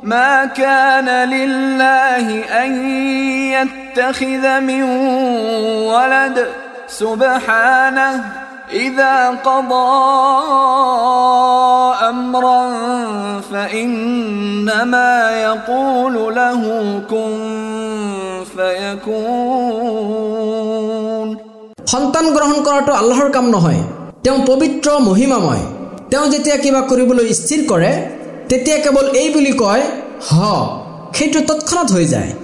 ما كان لله أن يتخذ من ولد سبحانه إذا قضى أمرا فإنما يقول له كن فيكون সন্তান গ্ৰহণ কৰাটো আল্লাহৰ কাম নহয়। তেওঁ পবিত্ৰ মহিমাময়। তেওঁ যেতিয়া কিবা কৰিবলৈ স্থিৰ কৰে তেতিয়া কেৱল এই বুলি কয় হ, সেইটো তৎক্ষণাৎ হৈ যায়।